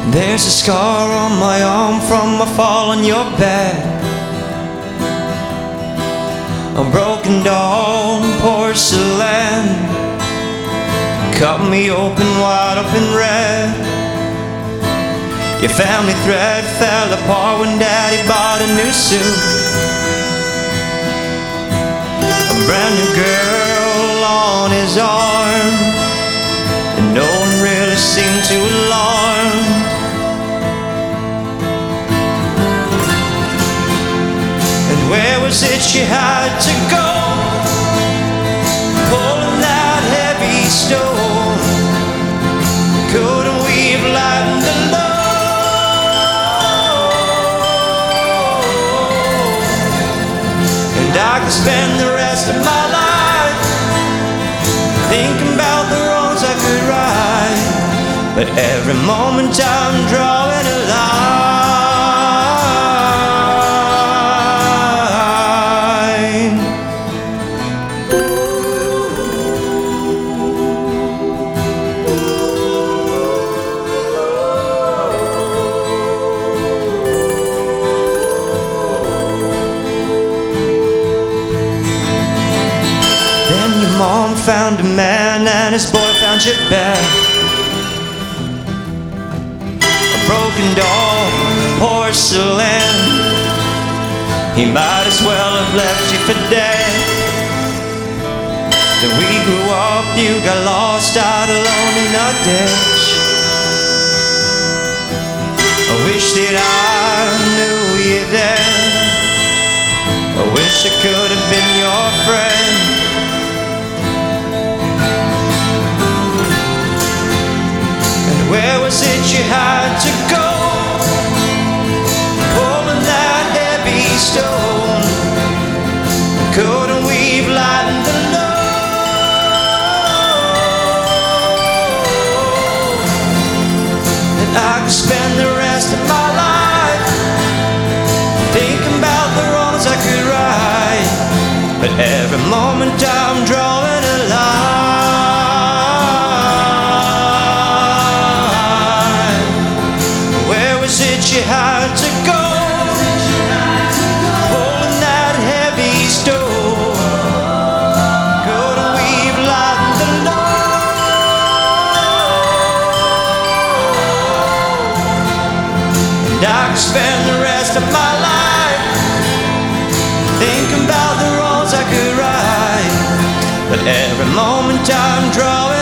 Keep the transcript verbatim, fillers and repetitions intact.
There's a scar on my arm from a fall on your bed, a broken doll porcelain cut me open, wide open red. Your family thread fell apart when Daddy bought a new suit. A brand new girl on his arm, and no one really seemed too alarmed. And where was it she had to go, pulling that heavy stone? Couldn't weave light in the load. And I could spend the rest of my life thinking about the wrongs I could right, but every moment I'm drawing a line. Then your mom found a man and his boy found your bed, broken doll, porcelain. He might as well have left you for dead. Then we grew up, you got lost out alone in a ditch. I wish that I knew you then. I wish I could have been your friend. And where was it you had to go, pulling that heavy stone? Couldn't weave light in the load. And I could spend the rest of my life thinking about the wrongs I could right, but every moment I'm drawing a line. Where was it you had to go, pulling that heavy stone? Couldn't weave light in the load. And I could spend the rest of my life thinking about the wrongs I could right, but every moment I'm drawing